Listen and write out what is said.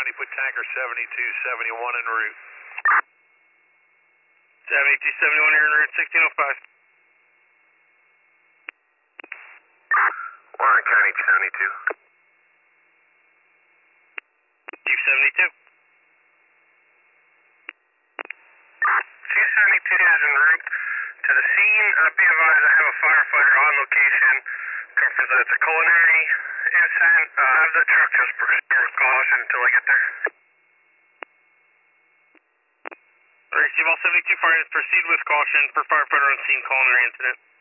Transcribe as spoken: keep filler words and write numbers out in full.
County, put tanker seventy-two seventy-one en route. seventy-two seventy-one here en route, sixteen oh five. Warren County seventy-two. Chief seventy-two. Chief seventy-two is en route to the scene. Uh, be advised, I have a firefighter on location. Confirms that it's a culinary incident. Uh, have the truck just proceed with caution until I get there. Receive all seventy-two fires, proceed with caution for firefighter on scene culinary incident.